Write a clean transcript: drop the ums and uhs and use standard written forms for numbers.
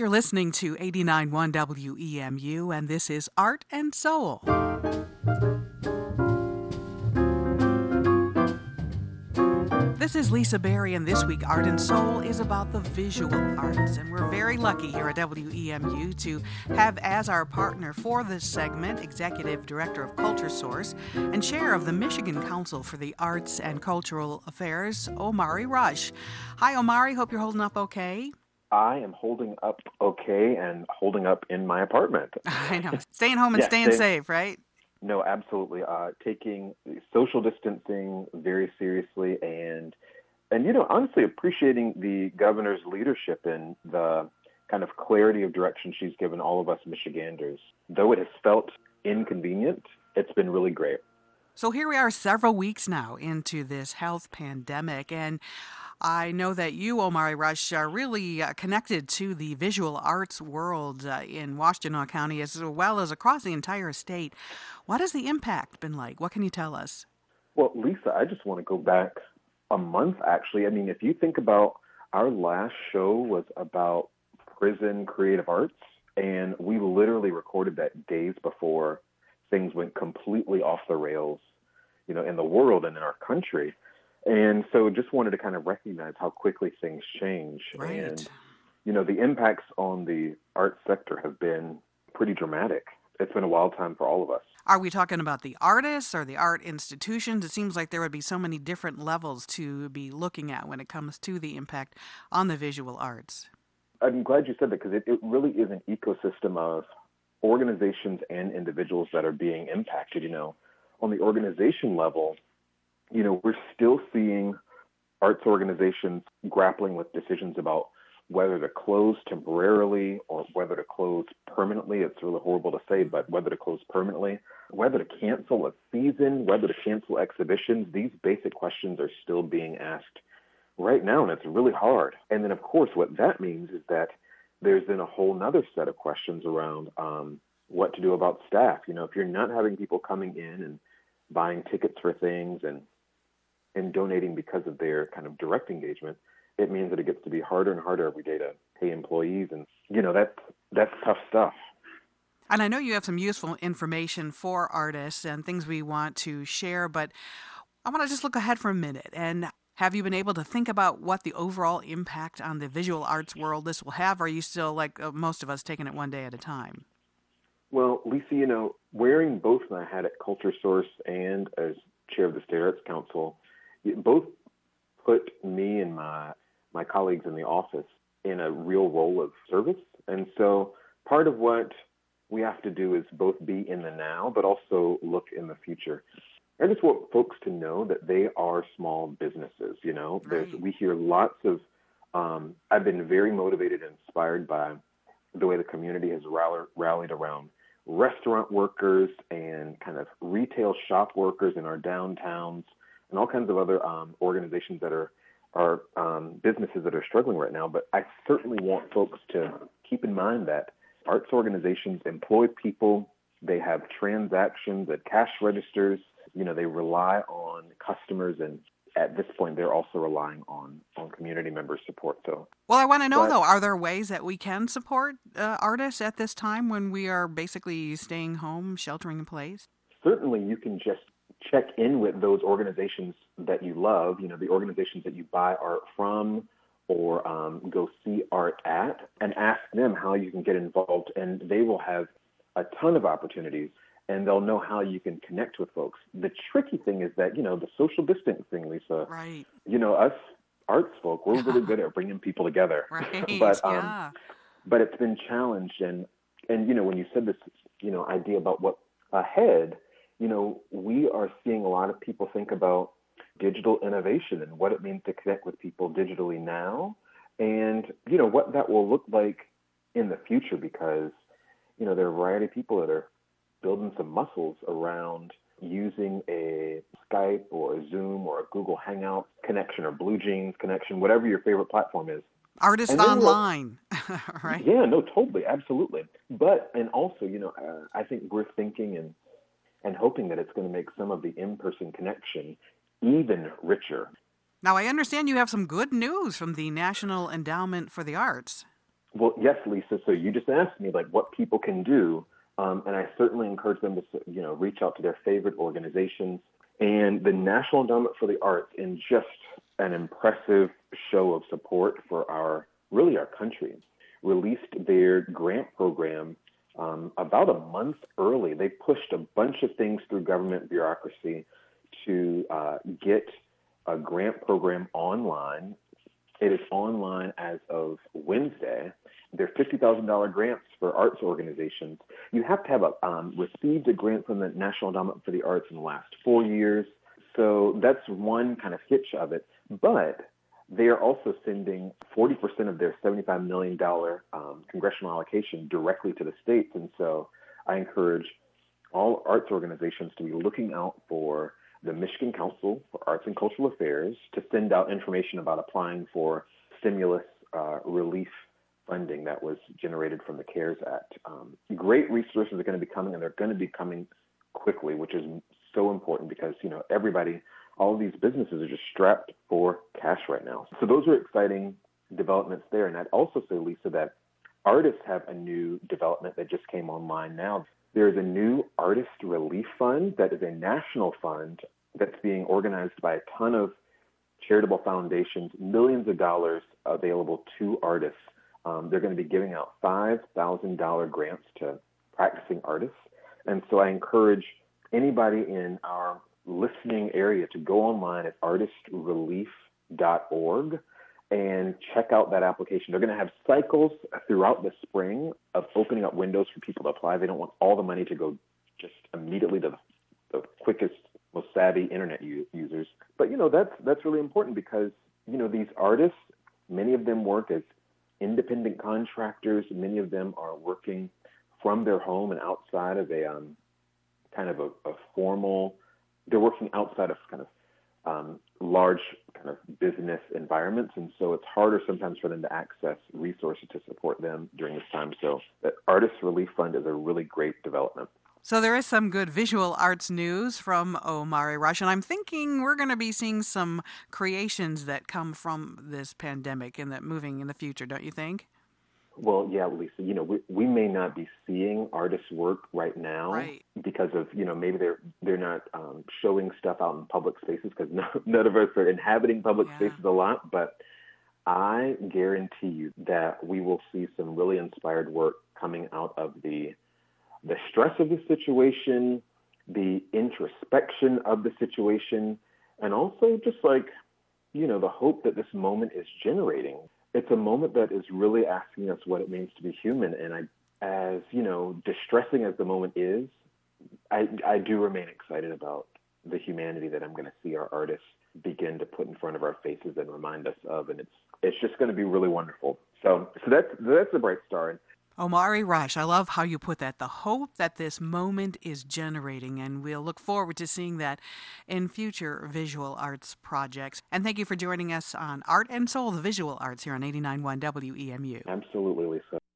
You're listening to 89.1 WEMU, and this is Art and Soul. This is Lisa Berry, and this week Art and Soul is about the visual arts. And we're very lucky here at WEMU to have as our partner for this segment, Executive Director of Culture Source and Chair of the Michigan Council for the Arts and Cultural Affairs, Omari Rush. Hi, Omari. Hope you're holding up okay. I am holding up okay and holding up in my apartment. I know. Staying home and staying safe, right? No, absolutely. Taking social distancing very seriously and honestly appreciating the governor's leadership and the kind of clarity of direction she's given all of us Michiganders. Though it has felt inconvenient, it's been really great. So here we are several weeks now into this health pandemic, and I know that you, Omari Rush, are really connected to the visual arts world in Washtenaw County as well as across the entire state. What has the impact been like? What can you tell us? Well, Lisa, I just want to go back a month, actually. I mean, if you think about our last show was about prison creative arts, and we literally recorded that days before things went completely off the rails, in the world and in our country. And so just wanted to kind of recognize how quickly things change. Right. And, the impacts on the arts sector have been pretty dramatic. It's been a wild time for all of us. Are we talking about the artists or the art institutions? It seems like there would be so many different levels to be looking at when it comes to the impact on the visual arts. I'm glad you said that because it really is an ecosystem of organizations and individuals that are being impacted. On the organization level, we're still seeing arts organizations grappling with decisions about whether to close temporarily or whether to close permanently. It's really horrible to say, but whether to close permanently, whether to cancel a season, whether to cancel exhibitions. These basic questions are still being asked right now, and it's really hard. And then, of course, what that means is that there's then a whole nother set of questions around what to do about staff. If you're not having people coming in and buying tickets for things and donating because of their kind of direct engagement, it means that it gets to be harder and harder every day to pay employees. And, that's tough stuff. And I know you have some useful information for artists and things we want to share, but I want to just look ahead for a minute. And have you been able to think about what the overall impact on the visual arts world this will have? Or are you still, like most of us, taking it one day at a time? Well, Lisa, wearing both my hat at Culture Source and as chair of the State Arts Council, both put me and my colleagues in the office in a real role of service. And so part of what we have to do is both be in the now, but also look in the future. I just want folks to know that they are small businesses. Right. We hear lots of, I've been very motivated and inspired by the way the community has rallied around restaurant workers and kind of retail shop workers in our downtowns and all kinds of other organizations that are businesses that are struggling right now. But I certainly want folks to keep in mind that arts organizations employ people. They have transactions at cash registers. They rely on customers, and at this point, they're also relying on community member support. So, well, I want to know, though, are there ways that we can support artists at this time when we are basically staying home, sheltering in place? Certainly, you can just check in with those organizations that you love, the organizations that you buy art from or go see art at, and ask them how you can get involved. And they will have a ton of opportunities, and they'll know how you can connect with folks. The tricky thing is that, the social distancing, Lisa. Right. Us arts folk, we're really good at bringing people together. Right. But it's been challenged. And when you said this, idea about what ahead, we are seeing a lot of people think about digital innovation and what it means to connect with people digitally now and, what that will look like in the future because, there are a variety of people that are building some muscles around using a Skype or a Zoom or a Google Hangout connection or Blue Jeans connection, whatever your favorite platform is. Artists online, right? Yeah, no, totally, absolutely. And also, I think we're thinking and hoping that it's going to make some of the in-person connection even richer. Now, I understand you have some good news from the National Endowment for the Arts. Well, yes, Lisa. So you just asked me like what people can do, and I certainly encourage them to reach out to their favorite organizations. And the National Endowment for the Arts, in just an impressive show of support for our country, released their grant program about a month early. They pushed a bunch of things through government bureaucracy to get a grant program online. It is online as of Wednesday. They're $50,000 grants for arts organizations. You have to have received a grant from the National Endowment for the Arts in the last 4 years. So that's one kind of hitch of it. But they are also sending 40% of their $75 million congressional allocation directly to the states. And so I encourage all arts organizations to be looking out for the Michigan Council for Arts and Cultural Affairs to send out information about applying for stimulus relief funding that was generated from the CARES Act. Great resources are going to be coming, and they're going to be coming quickly, which is so important because, all of these businesses are just strapped for cash right now. So those are exciting developments there. And I'd also say, Lisa, that artists have a new development that just came online now. There is a new Artist Relief Fund that is a national fund that's being organized by a ton of charitable foundations, millions of dollars available to artists. They're going to be giving out $5,000 grants to practicing artists. And so I encourage anybody in our listening area to go online at artistrelief.org and check out that application. They're going to have cycles throughout the spring of opening up windows for people to apply. They don't want all the money to go just immediately to the quickest, most savvy internet users. But, that's really important because, these artists, many of them work as independent contractors. Many of them are working from their home and outside of a kind of a formal, they're working outside of kind of large kind of business environments. And so it's harder sometimes for them to access resources to support them during this time. So the Artist Relief Fund is a really great development. So there is some good visual arts news from Omari Rush, and I'm thinking we're going to be seeing some creations that come from this pandemic and that moving in the future, don't you think? Well, yeah, Lisa, we may not be seeing artists' work right now, right, because of, maybe they're not showing stuff out in public spaces because none of us are inhabiting public spaces a lot. But I guarantee you that we will see some really inspired work coming out of the stress of the situation, the introspection of the situation, and also just the hope that this moment is generating. It's a moment that is really asking us what it means to be human. And as distressing as the moment is, I do remain excited about the humanity that I'm going to see our artists begin to put in front of our faces and remind us of. And it's just going to be really wonderful. So that's a bright star. Omari Rush, I love how you put that, the hope that this moment is generating, and we'll look forward to seeing that in future visual arts projects. And thank you for joining us on Art and Soul, the visual arts, here on 89.1 WEMU. Absolutely, Lisa.